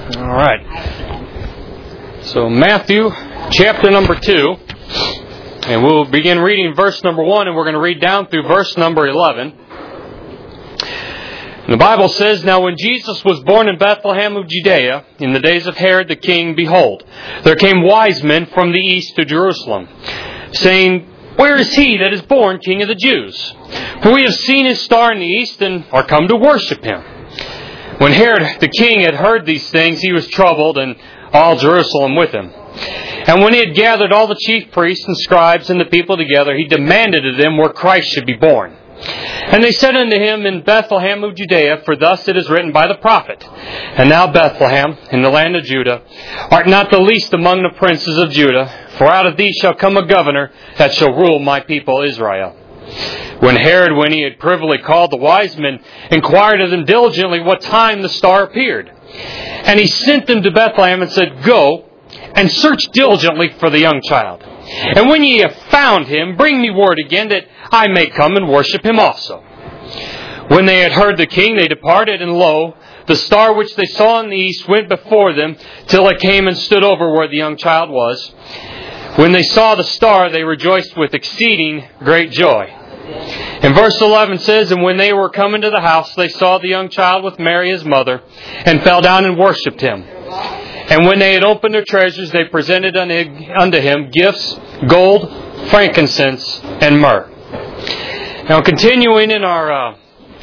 All right. So Matthew chapter number 2, and we'll begin reading verse number 1, and we're going to read down through verse number 11. And the Bible says, "Now when Jesus was born in Bethlehem of Judea, in the days of Herod the king, behold, there came wise men from the east to Jerusalem, saying, Where is he that is born King of the Jews? For we have seen his star in the east, and are come to worship him. When Herod the king had heard these things, he was troubled, and all Jerusalem with him. And when he had gathered all the chief priests and scribes and the people together, he demanded of them where Christ should be born. And they said unto him, In Bethlehem of Judea, for thus it is written by the prophet, And thou, Bethlehem, in the land of Judah, art not the least among the princes of Judah, for out of thee shall come a governor that shall rule my people Israel. When Herod, when he had privily called the wise men, inquired of them diligently what time the star appeared. And he sent them to Bethlehem and said, Go and search diligently for the young child. And when ye have found him, bring me word again, that I may come and worship him also. When they had heard the king, they departed, and lo, the star which they saw in the east went before them, till it came and stood over where the young child was. When they saw the star, they rejoiced with exceeding great joy. And verse 11 says, And when they were come into the house, they saw the young child with Mary his mother, and fell down and worshipped him. And when they had opened their treasures, they presented unto him gifts, gold, frankincense, and myrrh. Now, continuing in our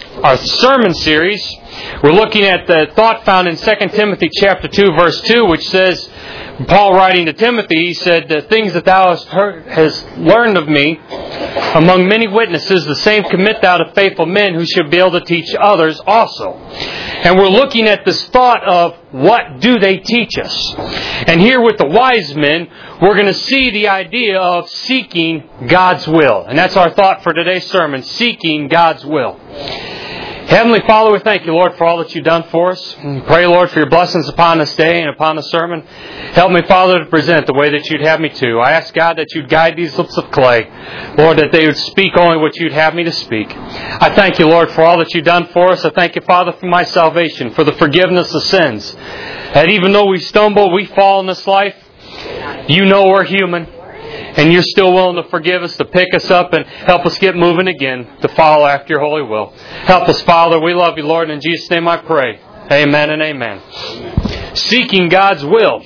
sermon series, we're looking at the thought found in 2 Timothy chapter 2, verse 2, which says, Paul writing to Timothy, he said, The things that thou hast learned of me among many witnesses, the same commit thou to faithful men who should be able to teach others also. And we're looking at this thought of what do they teach us? And here with the wise men, we're going to see the idea of seeking God's will. And that's our thought for today's sermon, seeking God's will. Heavenly Father, we thank you, Lord, for all that you've done for us. And pray, Lord, for your blessings upon this day and upon the sermon. Help me, Father, to present the way that you'd have me to. I ask, God, that you'd guide these lips of clay. Lord, that they would speak only what you'd have me to speak. I thank you, Lord, for all that you've done for us. I thank you, Father, for my salvation, for the forgiveness of sins. That even though we stumble, we fall in this life, you know we're human. And you're still willing to forgive us, to pick us up, and help us get moving again, to follow after your holy will. Help us, Father. We love you, Lord. In Jesus' name I pray. Amen and amen. Seeking God's will.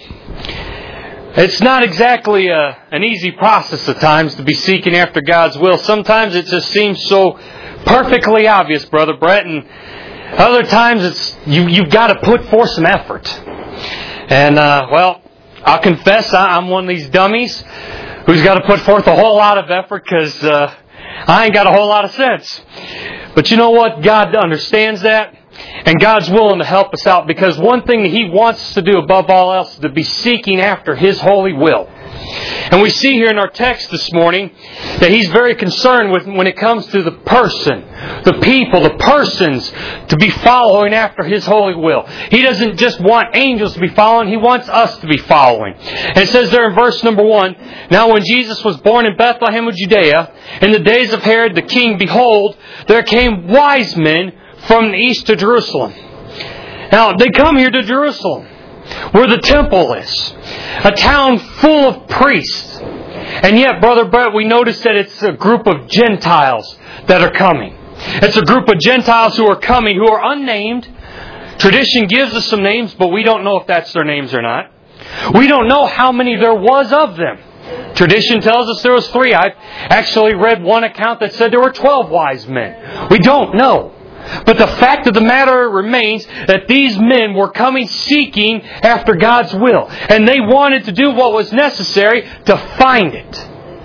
It's not exactly an easy process at times to be seeking after God's will. Sometimes it just seems so perfectly obvious, Brother Brett, and other times it's you've got to put forth some effort. And, I'll confess I'm one of these dummies who's got to put forth a whole lot of effort because I ain't got a whole lot of sense. But you know what? God understands that. And God's willing to help us out because one thing that He wants us to do above all else is to be seeking after His holy will. And we see here in our text this morning that He's very concerned with when it comes to the person, the people, the persons to be following after His holy will. He doesn't just want angels to be following, He wants us to be following. And it says there in verse number 1, Now when Jesus was born in Bethlehem of Judea, in the days of Herod the king, behold, there came wise men from the east to Jerusalem. Now, they come here to Jerusalem, where the temple is. A town full of priests. And yet, Brother Brett, we notice that it's a group of Gentiles that are coming. It's a group of Gentiles who are coming, who are unnamed. Tradition gives us some names, but we don't know if that's their names or not. We don't know how many there was of them. Tradition tells us there was 3. I've actually read one account that said there were 12 wise men. We don't know. But the fact of the matter remains that these men were coming seeking after God's will. And they wanted to do what was necessary to find it.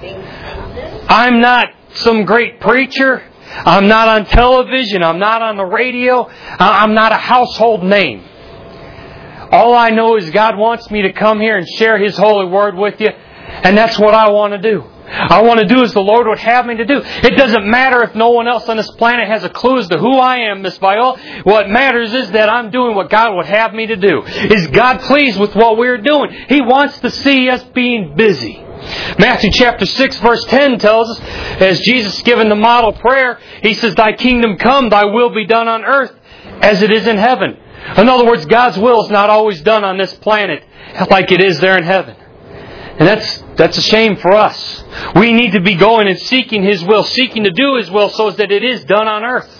I'm not some great preacher. I'm not on television. I'm not on the radio. I'm not a household name. All I know is God wants me to come here and share His holy word with you. And that's what I want to do. I want to do as the Lord would have me to do. It doesn't matter if no one else on this planet has a clue as to who I am, Miss Viola. What matters is that I'm doing what God would have me to do. Is God pleased with what we're doing? He wants to see us being busy. Matthew chapter 6 verse 10 tells us, as Jesus given the model prayer, He says, Thy kingdom come, Thy will be done on earth as it is in heaven. In other words, God's will is not always done on this planet like it is there in heaven. And that's a shame for us. We need to be going and seeking His will, seeking to do His will so that it is done on earth.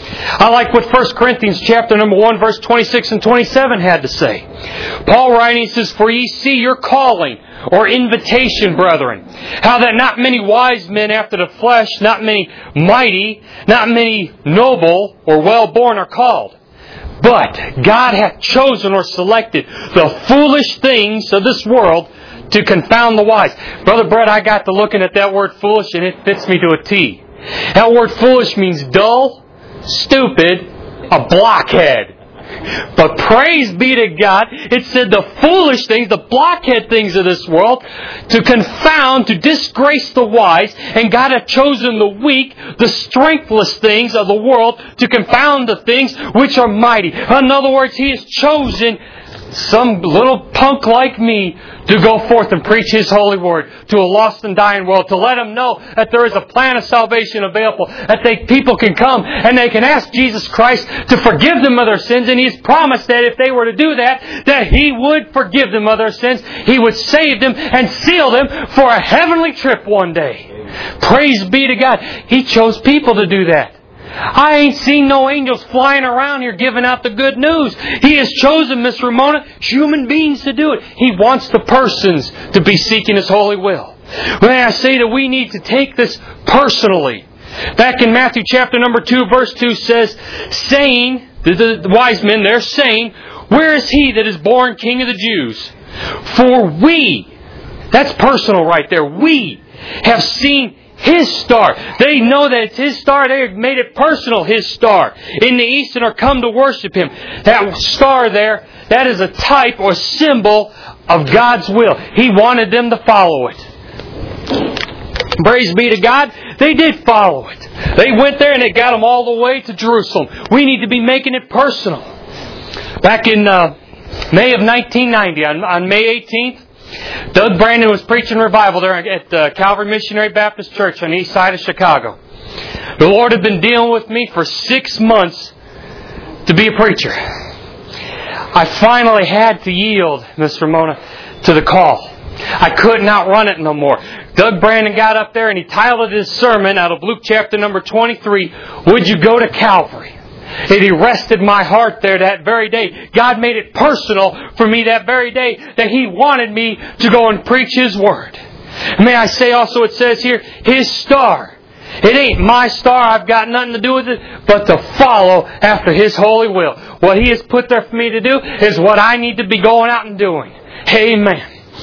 I like what 1 Corinthians chapter number 1, verse 26 and 27 had to say. Paul writing says, "For ye see your calling," or invitation, brethren, "how that not many wise men after the flesh, not many mighty, not many noble or well-born are called. But God hath chosen or selected the foolish things of this world to confound the wise." Brother Brett, I got to looking at that word foolish and it fits me to a T. That word foolish means dull, stupid, a blockhead. But praise be to God, it said the foolish things, the blockhead things of this world, to confound, to disgrace the wise, and God hath chosen the weak, the strengthless things of the world, to confound the things which are mighty. In other words, He has chosen some little punk like me to go forth and preach His holy word to a lost and dying world, to let them know that there is a plan of salvation available, that people can come and they can ask Jesus Christ to forgive them of their sins, and He's promised that if they were to do that He would forgive them of their sins, He would save them and seal them for a heavenly trip one day. Praise be to God. He chose people to do that. I ain't seen no angels flying around here giving out the good news. He has chosen, Miss Ramona, human beings to do it. He wants the persons to be seeking His holy will. When I say that we need to take this personally. Back in Matthew chapter number 2, verse 2 says, saying, the wise men there saying, "Where is He that is born King of the Jews? For we," that's personal right there, "we have seen His star." They know that it's His star. They have made it personal, His star. In the east and are come to worship Him. That star there, that is a type or symbol of God's will. He wanted them to follow it. Praise be to God. They did follow it. They went there and it got them all the way to Jerusalem. We need to be making it personal. Back in May of 1990, on May 18th, Doug Brandon was preaching revival there at Calvary Missionary Baptist Church on the east side of Chicago. The Lord had been dealing with me for 6 months to be a preacher. I finally had to yield, Miss Ramona, to the call. I couldn't outrun it no more. Doug Brandon got up there and he titled his sermon out of Luke chapter number 23, "Would you go to Calvary?" It arrested my heart there that very day. God made it personal for me that very day that He wanted me to go and preach His Word. May I say also, it says here, His star. It ain't my star. I've got nothing to do with it, but to follow after His holy will. What He has put there for me to do is what I need to be going out and doing. Amen.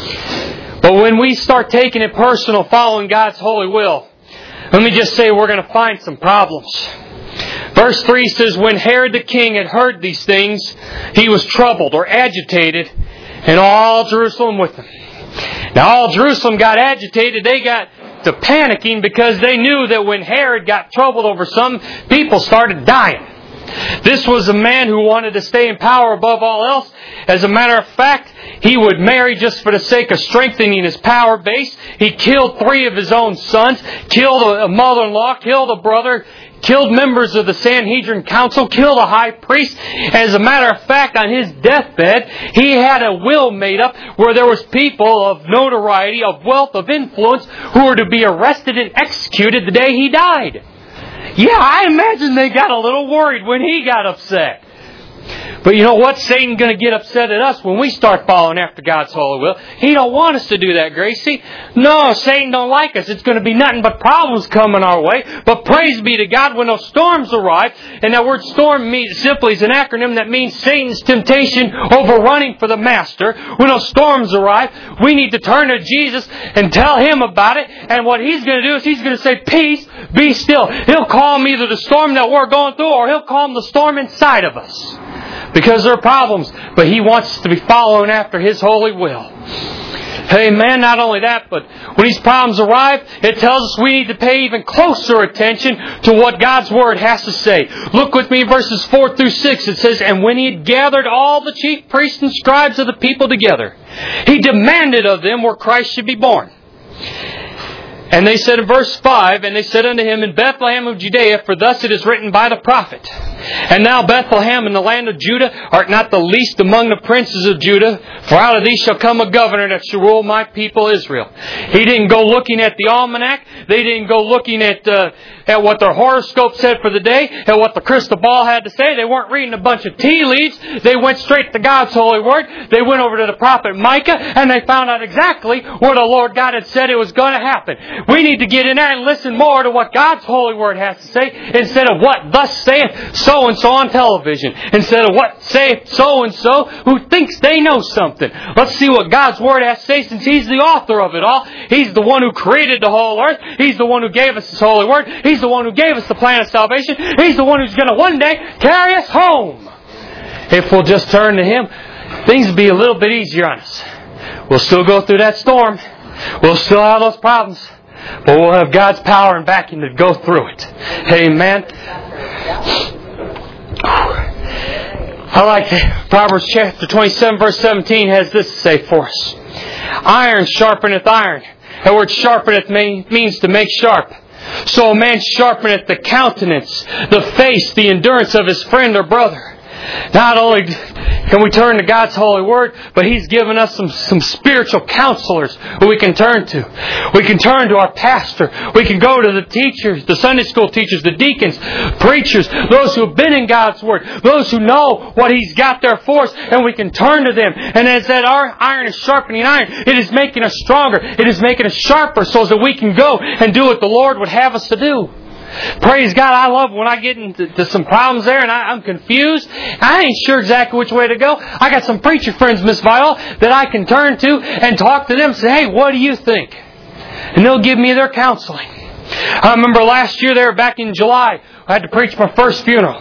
But when we start taking it personal, following God's holy will, let me just say we're going to find some problems. Verse 3 says, "When Herod the king had heard these things, he was troubled," or agitated, "and all Jerusalem with him." Now all Jerusalem got agitated. They got to panicking because they knew that when Herod got troubled over something, people started dying. This was a man who wanted to stay in power above all else. As a matter of fact, he would marry just for the sake of strengthening his power base. He killed 3 of his own sons, killed a mother-in-law, killed a brother, killed members of the Sanhedrin Council, killed a high priest. As a matter of fact, on his deathbed, he had a will made up where there was people of notoriety, of wealth, of influence, who were to be arrested and executed the day he died. Yeah, I imagine they got a little worried when he got upset. But you know what? Satan's going to get upset at us when we start following after God's holy will. He don't want us to do that, Gracie. No, Satan don't like us. It's going to be nothing but problems coming our way. But praise be to God, when those storms arrive, and that word storm means simply is an acronym that means Satan's temptation overrunning for the master. When those storms arrive, we need to turn to Jesus and tell Him about it. And what He's going to do is He's going to say, "Peace, be still." He'll calm either the storm that we're going through, or He'll calm the storm inside of us. Because there are problems, but He wants us to be following after His holy will. Amen. Not only that, but when these problems arrive, it tells us we need to pay even closer attention to what God's Word has to say. Look with me, verses 4 through 6. It says, "And when He had gathered all the chief priests and scribes of the people together, He demanded of them where Christ should be born. And they said in verse 5, "And they said unto Him, In Bethlehem of Judea, for thus it is written by the prophet, And now Bethlehem and the land of Judah art not the least among the princes of Judah, for out of these shall come a governor that shall rule my people Israel. He didn't go looking at the almanac. They didn't go looking at what their horoscope said for the day, at what the crystal ball had to say. They weren't reading a bunch of tea leaves. They went straight to God's holy word. They went over to the prophet Micah, and they found out exactly where the Lord God had said it was going to happen. We need to get in there and listen more to what God's holy word has to say, instead of what thus saith so-and-so on television, instead of what saith so-and-so who thinks they know something. Let's see what God's word has to say, since He's the author of it all. He's the one who created the whole earth. He's the one who gave us His holy word. He's the one who gave us the plan of salvation. He's the one who's going to one day carry us home. If we'll just turn to Him, things will be a little bit easier on us. We'll still go through that storm. We'll still have those problems. But we'll have God's power and backing to go through it. Amen. I like Proverbs chapter 27 verse 17 has this to say for us. Iron sharpeneth iron. That word sharpeneth means to make sharp. So a man sharpeneth the countenance, the face, the endurance of his friend or brother. Not only can we turn to God's holy word, but He's given us some spiritual counselors who we can turn to. We can turn to our pastor. We can go to the teachers, the Sunday school teachers, the deacons, preachers, those who have been in God's word, those who know what He's got there for us, and we can turn to them. And as that our iron is sharpening iron, it is making us stronger. It is making us sharper so that we can go and do what the Lord would have us to do. Praise God, I love when I get into some problems there and I'm confused. I ain't sure exactly which way to go. I got some preacher friends, Miss Viola, that I can turn to and talk to them and say, hey, what do you think? And they'll give me their counseling. I remember last year there, back in July, I had to preach my first funeral.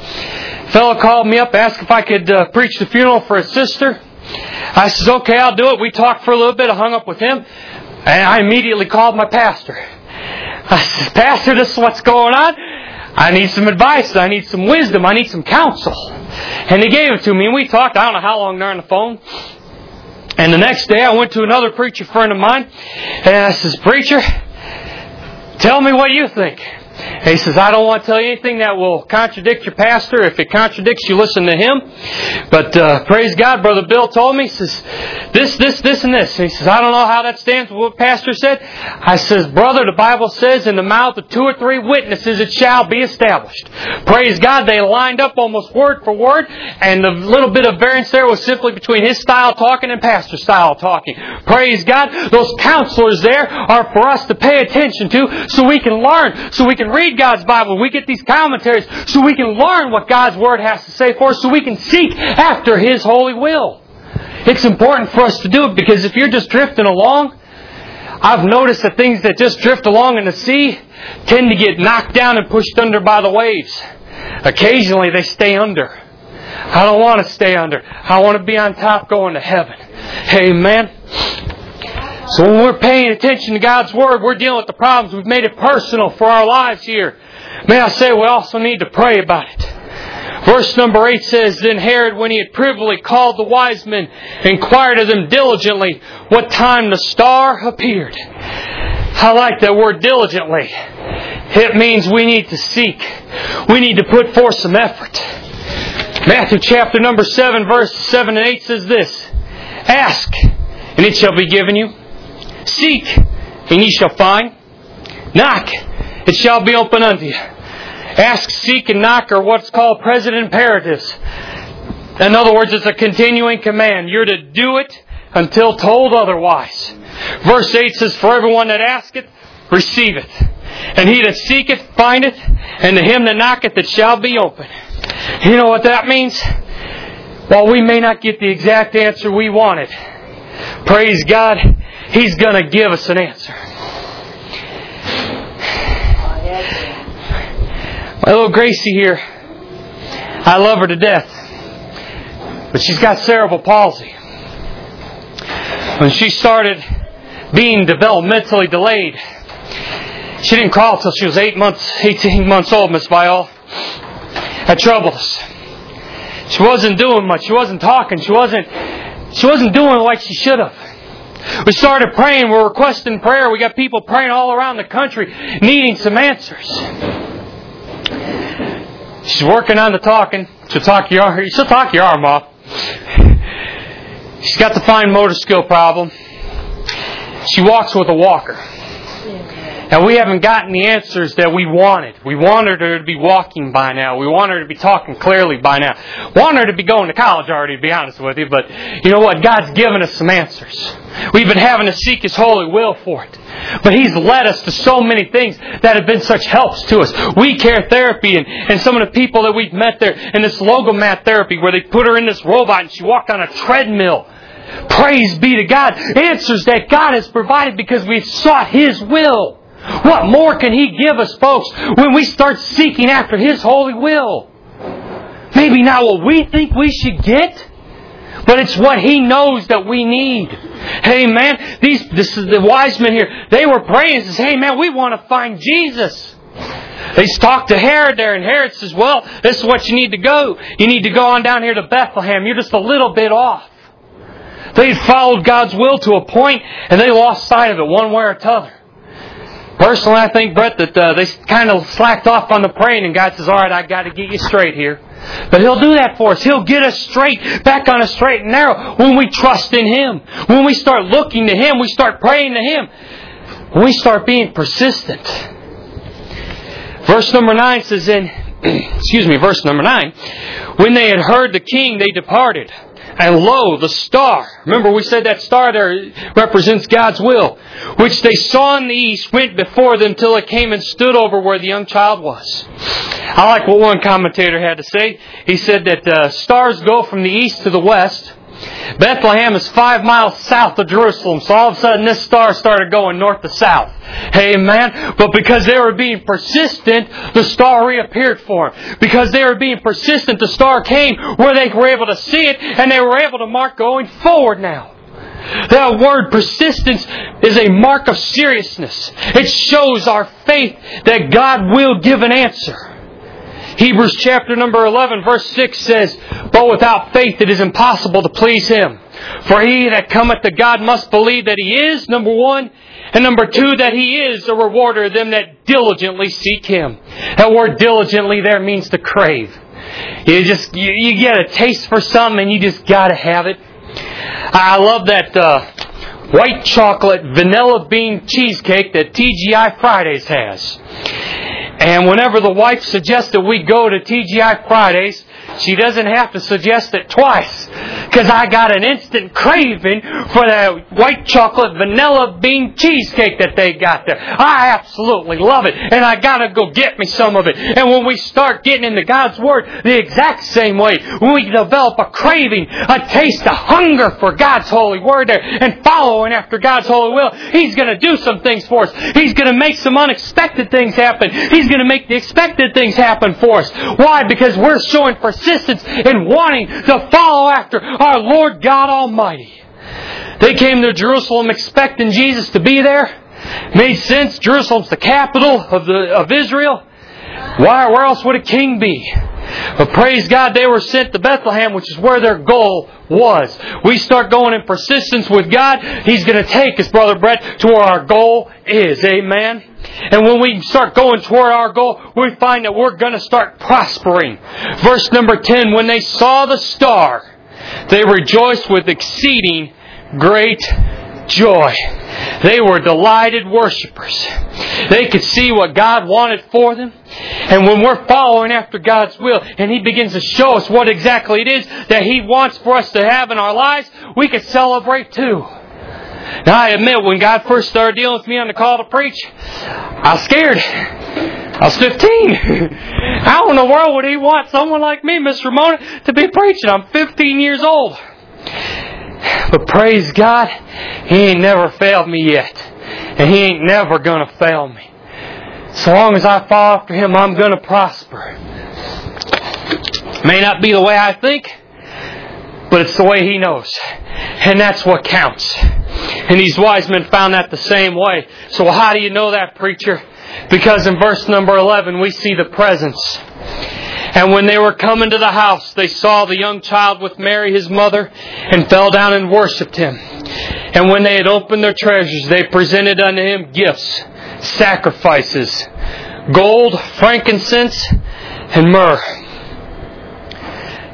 A fellow called me up, asked if I could preach the funeral for his sister. I said, okay, I'll do it. We talked for a little bit. I hung up with him. And I immediately called my pastor. I said, Pastor, this is what's going on. I need some advice. I need some wisdom. I need some counsel. And he gave it to me. And we talked, I don't know how long there on the phone. And the next day I went to another preacher friend of mine. And I says, Preacher, tell me what you think. And he says, I don't want to tell you anything that will contradict your pastor. If it contradicts, you listen to him. But praise God, Brother Bill told me, he says, this, and this. And he says, I don't know how that stands with what Pastor said. I says, Brother, the Bible says, in the mouth of 2 or 3 witnesses it shall be established. Praise God, they lined up almost word for word. And the little bit of variance there was simply between his style talking and Pastor's style talking. Praise God, those counselors there are for us to pay attention to so we can learn, so we can read God's Bible. We get these commentaries so we can learn what God's Word has to say for us, so we can seek after His holy will. It's important for us to do it, because if you're just drifting along, I've noticed that things that just drift along in the sea tend to get knocked down and pushed under by the waves. Occasionally they stay under. I don't want to stay under. I want to be on top going to heaven. Amen. So when we're paying attention to God's Word, we're dealing with the problems. We've made it personal for our lives here. May I say, we also need to pray about it. Verse number 8 says, Then Herod, when he had privily called the wise men, inquired of them diligently what time the star appeared. I like that word diligently. It means we need to seek. We need to put forth some effort. Matthew chapter number 7, verse 7 and 8 says this, Ask, and it shall be given you. Seek, and ye shall find. Knock, it shall be opened unto you. Ask, seek, and knock are what's called present imperatives. In other words, it's a continuing command. You're to do it until told otherwise. Verse 8 says, For everyone that asketh, receiveth. And he that seeketh, findeth. And to him that knocketh, it shall be opened. You know what that means? While we may not get the exact answer we wanted, praise God, He's going to give us an answer. My little Gracie here, I love her to death. But she's got cerebral palsy. When she started being developmentally delayed, she didn't crawl until she was 18 months old, Miss Viola. That troubled us. She wasn't doing much. She wasn't talking. She wasn't doing like she should have. We started praying. We're requesting prayer. We got people praying all around the country needing some answers. She's working on the talking. She'll talk your arm off. She's got the fine motor skill problem. She walks with a walker. And we haven't gotten the answers that we wanted. We wanted her to be walking by now. We want her to be talking clearly by now. Want her to be going to college already, to be honest with you. But you know what? God's given us some answers. We've been having to seek His holy will for it. But He's led us to so many things that have been such helps to us. We Care Therapy and some of the people that we've met there in this Logomat therapy where they put her in this robot and she walked on a treadmill. Praise be to God. Answers that God has provided because we've sought His will. What more can He give us, folks, when we start seeking after His holy will? Maybe not what we think we should get, but it's what He knows that we need. Hey, man, this is the wise men here. They were praying and says, hey, man, we want to find Jesus. They talked to Herod there, and Herod says, well, this is what you need to go. You need to go on down here to Bethlehem. You're just a little bit off. They followed God's will to a point, and they lost sight of it one way or t'other. Personally, I think, Brett, that they kind of slacked off on the praying, and God says, all right, I got to get you straight here. But He'll do that for us. He'll get us straight, back on a straight and narrow when we trust in Him. When we start looking to Him, we start praying to Him. When we start being persistent. Verse number 9 says verse number 9, when they had heard the king, they departed. And lo, the star. Remember we said that star there represents God's will. Which they saw in the east went before them till it came and stood over where the young child was. I like what one commentator had to say. He said that stars go from the east to the west. Bethlehem is 5 miles south of Jerusalem. So all of a sudden this star started going north to south. Amen. But because they were being persistent, the star reappeared for them. Because they were being persistent, the star came where they were able to see it and they were able to mark going forward now. That word persistence is a mark of seriousness. It shows our faith that God will give an answer. Hebrews chapter number 11 verse 6 says, but without faith it is impossible to please Him. For he that cometh to God must believe that He is, number one, and number two, that He is a rewarder of them that diligently seek Him. That word diligently there means to crave. You get a taste for something and you just got to have it. I love that white chocolate vanilla bean cheesecake that TGI Fridays has. And whenever the wife suggests that we go to TGI Fridays, she doesn't have to suggest it twice. Because I got an instant craving for that white chocolate vanilla bean cheesecake that they got there. I absolutely love it. And I got to go get me some of it. And when we start getting into God's Word the exact same way, when we develop a craving, a taste, a hunger for God's holy Word there, and following after God's holy will, He's going to do some things for us. He's going to make some unexpected things happen. He's going to make the expected things happen for us. Why? Because we're showing persistence in wanting to follow after our Lord God Almighty. They came to Jerusalem expecting Jesus to be there. Made sense. Jerusalem's the capital of Israel. Where else would a king be? But praise God, they were sent to Bethlehem, which is where their goal was. We start going in persistence with God, He's going to take us, Brother Brett, to where our goal is. Amen? And when we start going toward our goal, we find that we're going to start prospering. Verse number 10, when they saw the star, they rejoiced with exceeding great joy. They were delighted worshipers. They could see what God wanted for them. And when we're following after God's will, and He begins to show us what exactly it is that He wants for us to have in our lives, we can celebrate too. Now I admit, when God first started dealing with me on the call to preach, I was scared. I was 15. How in the world would He want someone like me, Miss Ramona, to be preaching? I'm 15 years old. But praise God, He ain't never failed me yet. And He ain't never going to fail me. So long as I follow after Him, I'm going to prosper. May not be the way I think, but it's the way He knows. And that's what counts. And these wise men found that the same way. So how do you know that, preacher? Because in verse number 11, we see the presence. And when they were coming to the house, they saw the young child with Mary, His mother, and fell down and worshipped Him. And when they had opened their treasures, they presented unto Him gifts, sacrifices, gold, frankincense, and myrrh.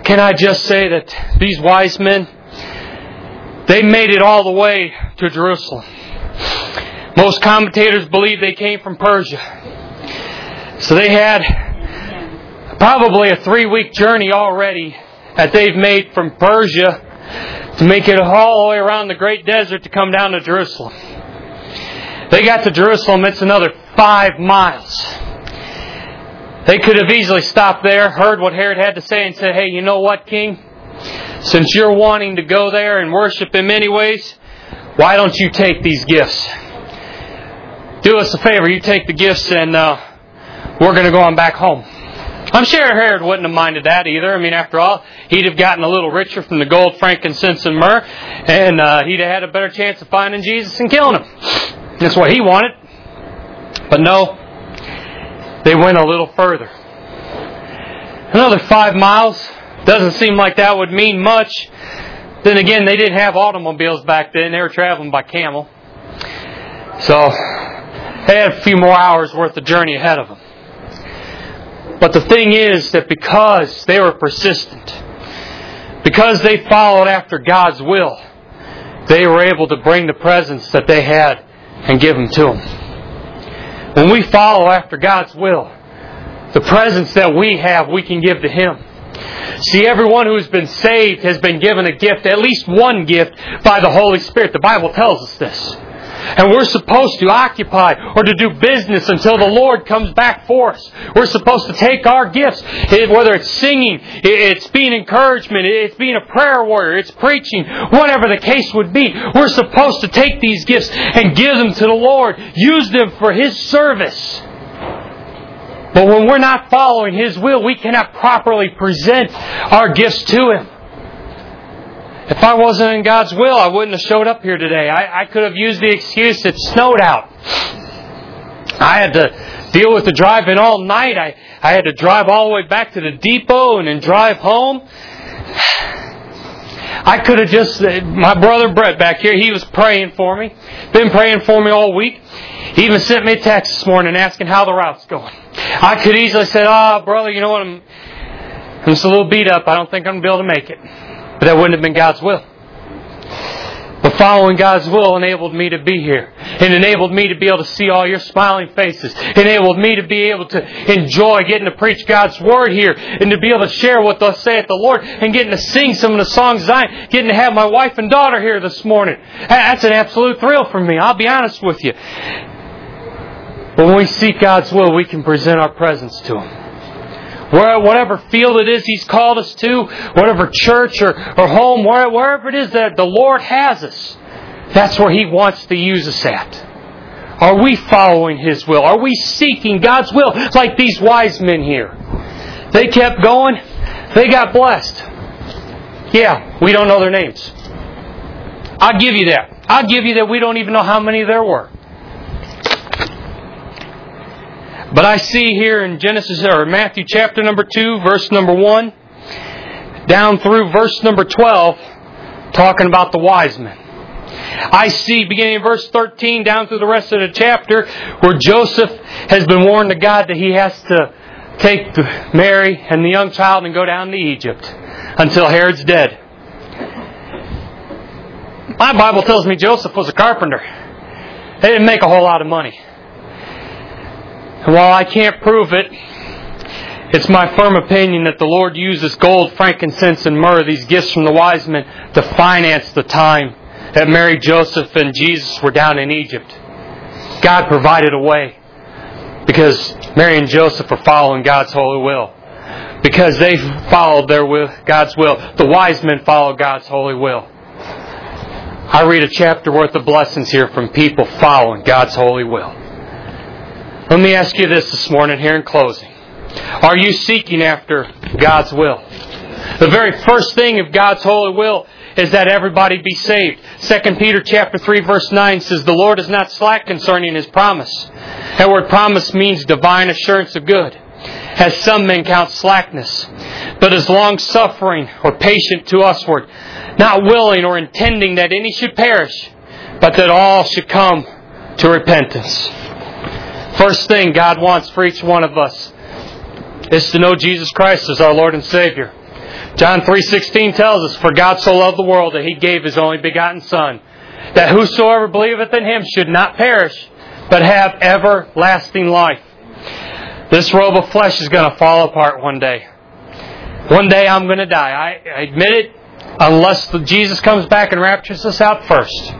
can I just say that these wise men, they made it all the way to Jerusalem. Most commentators believe they came from Persia. So they had probably a 3-week journey already that they've made from Persia to make it all the way around the great desert to come down to Jerusalem. They got to Jerusalem, it's another 5 miles. They could have easily stopped there, heard what Herod had to say, and said, hey, you know what, King? Since you're wanting to go there and worship Him anyways, why don't you take these gifts? Do us a favor, you take the gifts and we're going to go on back home. I'm sure Herod wouldn't have minded that either. I mean, after all, he'd have gotten a little richer from the gold, frankincense, and myrrh, and he'd have had a better chance of finding Jesus and killing Him. That's what he wanted. But no, they went a little further. Another 5 miles. Doesn't seem like that would mean much. Then again, they didn't have automobiles back then. They were traveling by camel. So they had a few more hours worth of journey ahead of them. But the thing is that because they were persistent, because they followed after God's will, they were able to bring the presents that they had and give them to Him. When we follow after God's will, the presents that we have, we can give to Him. See, everyone who has been saved has been given a gift, at least one gift, by the Holy Spirit. The Bible tells us this. And we're supposed to occupy or to do business until the Lord comes back for us. We're supposed to take our gifts, whether it's singing, it's being encouragement, it's being a prayer warrior, it's preaching, whatever the case would be. We're supposed to take these gifts and give them to the Lord. Use them for His service. But when we're not following His will, we cannot properly present our gifts to Him. If I wasn't in God's will, I wouldn't have showed up here today. I could have used the excuse it snowed out. I had to deal with the driving all night. I had to drive all the way back to the depot and then drive home. I could have just... My brother Brett back here, he was praying for me. Been praying for me all week. He even sent me a text this morning asking how the route's going. I could easily say, brother, you know what, I'm just a little beat up. I don't think I'm going to be able to make it. But that wouldn't have been God's will. But following God's will enabled me to be here. It enabled me to be able to see all your smiling faces. It enabled me to be able to enjoy getting to preach God's Word here. And to be able to share what thus saith the Lord. And getting to sing some of the songs getting to have my wife and daughter here this morning. That's an absolute thrill for me. I'll be honest with you. But when we seek God's will, we can present our presence to Him. Whatever field it is He's called us to, whatever church or home, wherever it is that the Lord has us, that's where He wants to use us at. Are we following His will? Are we seeking God's will like these wise men here? They kept going. They got blessed. Yeah, we don't know their names. I'll give you that. I'll give you that we don't even know how many there were. But I see here in Matthew chapter number 2, verse number 1, down through verse number 12, talking about the wise men. I see, beginning in verse 13, down through the rest of the chapter, where Joseph has been warned of God that he has to take Mary and the young child and go down to Egypt until Herod's dead. My Bible tells me Joseph was a carpenter. They didn't make a whole lot of money. And while I can't prove it, it's my firm opinion that the Lord uses gold, frankincense, and myrrh, these gifts from the wise men, to finance the time that Mary, Joseph, and Jesus were down in Egypt. God provided a way because Mary and Joseph are following God's holy will. Because they followed God's will. The wise men followed God's holy will. I read a chapter worth of blessings here from people following God's holy will. Let me ask you this morning here in closing. Are you seeking after God's will? The very first thing of God's holy will is that everybody be saved. 2 Peter chapter 3 verse 9 says, the Lord is not slack concerning His promise. That word promise means divine assurance of good. As some men count slackness, but is long-suffering or patient to usward, not willing or intending that any should perish, but that all should come to repentance. First thing God wants for each one of us is to know Jesus Christ as our Lord and Savior. John 3:16 tells us, "For God so loved the world that He gave His only begotten Son, that whosoever believeth in Him should not perish, but have everlasting life." This robe of flesh is going to fall apart one day. One day I'm going to die. I admit it, unless Jesus comes back and raptures us out first.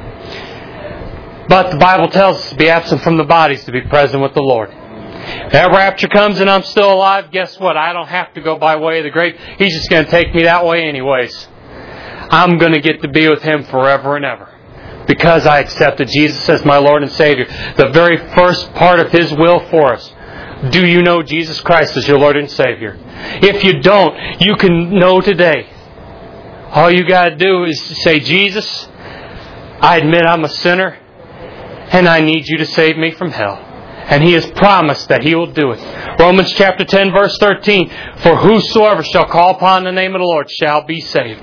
But the Bible tells us to be absent from the bodies, to be present with the Lord. If that rapture comes and I'm still alive, guess what? I don't have to go by way of the grave. He's just going to take me that way anyways. I'm going to get to be with Him forever and ever, because I accepted Jesus as my Lord and Savior. The very first part of His will for us. Do you know Jesus Christ as your Lord and Savior? If you don't, you can know today. All you got to do is say, "Jesus, I admit I'm a sinner, and I need You to save me from hell." And He has promised that He will do it. Romans chapter 10 verse 13. "For whosoever shall call upon the name of the Lord shall be saved."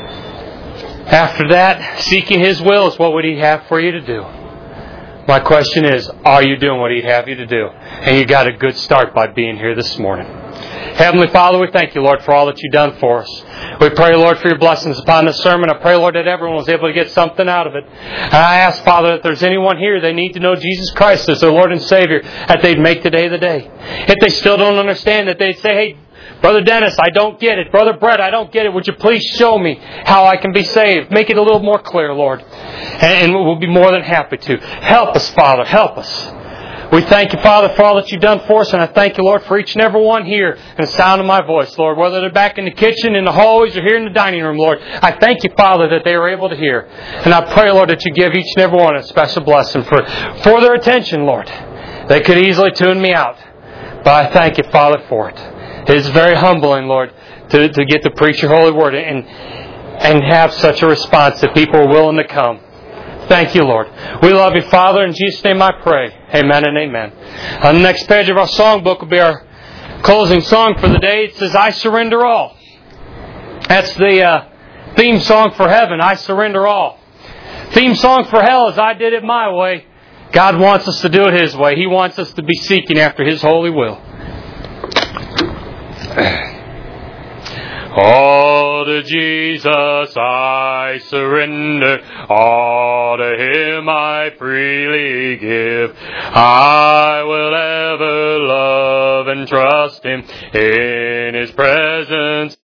After that, seeking His will is what would He have for you to do. My question is, are you doing what He'd have you to do? And you got a good start by being here this morning. Heavenly Father, we thank You, Lord, for all that You've done for us. We pray, Lord, for Your blessings upon this sermon. I pray, Lord, that everyone was able to get something out of it. And I ask, Father, if there's anyone here, they need to know Jesus Christ as their Lord and Savior, that they'd make today the day. If they still don't understand, that they'd say, "Hey, Brother Dennis, I don't get it. Brother Brett, I don't get it. Would you please show me how I can be saved? Make it a little more clear, Lord." And we'll be more than happy to. Help us, Father. Help us. We thank You, Father, for all that You've done for us. And I thank You, Lord, for each and every one here and the sound of my voice, Lord. Whether they're back in the kitchen, in the hallways, or here in the dining room, Lord. I thank You, Father, that they are able to hear. And I pray, Lord, that You give each and every one a special blessing for their attention, Lord. They could easily tune me out. But I thank You, Father, for it. It is very humbling, Lord, to get to preach Your holy word and have such a response that people are willing to come. Thank You, Lord. We love You, Father. In Jesus' name I pray. Amen and amen. On the next page of our songbook will be our closing song for the day. It says, "I Surrender All." That's the theme song for heaven. I surrender all. Theme song for hell is "I did it my way." God wants us to do it His way. He wants us to be seeking after His holy will. All to Jesus I surrender, all to Him I freely give. I will ever love and trust Him in His presence.